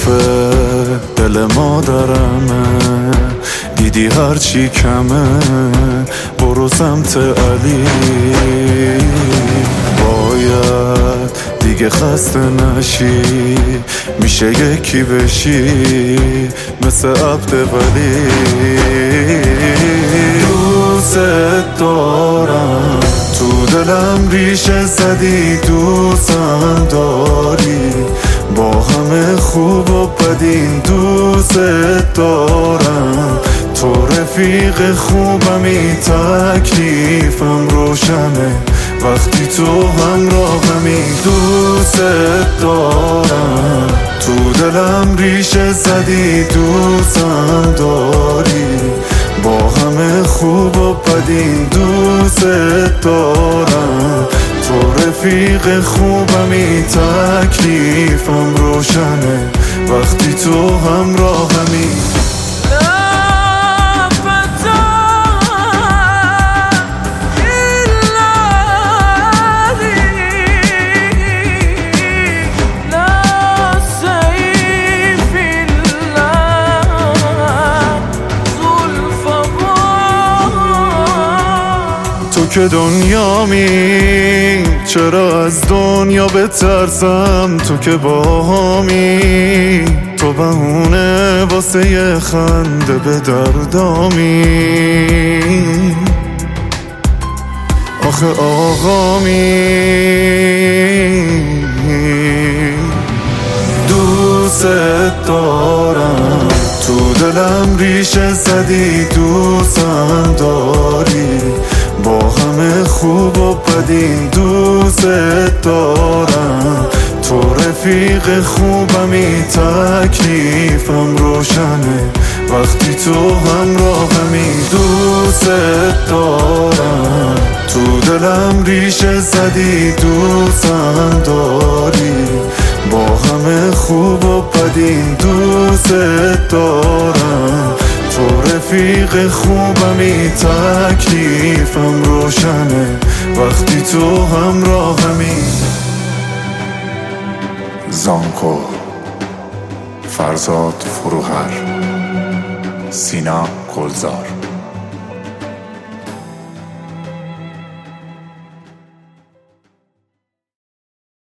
دل مادرمه، دیدی هرچی کمه برو سمت علی. باید دیگه خسته نشی، میشه یکی بشی مثل عبد ولی. دوست دارم تو دلم ریشه زدی، دوستم داری با همه خوب و بدین. دوست دارم تو رفیق خوبمی، تکلیفم روشنه وقتی تو همراهمی. دوست دارم تو دلم ریشه زدی، دوستم داری با همه خوب و بدین. دوست دارم تو رفیق خوبمی، تکلیفم روشنه وقتی تو همراهمی. تو که دنیامی، چرا از دنیا بترسم؟ تو که باهامی، تو بهونه واسه یه خنده به دردامی. آخه آقامی، دوست دارم تو دلم ریشه زدی، دوستم داری با همه خوب و بدین. دوست دارم تو رفیق خوبمی، تکلیفم روشنه وقتی تو همراهمی. دوست دارم تو دلم ریشه زدی، دوستم داری با همه خوب و بدین. دوست دارم تو رفیق خوبمی، تکلیفم روشنه وقتی تو همراهمی. زانکو، فرزاد فروهر، سینا گلزار.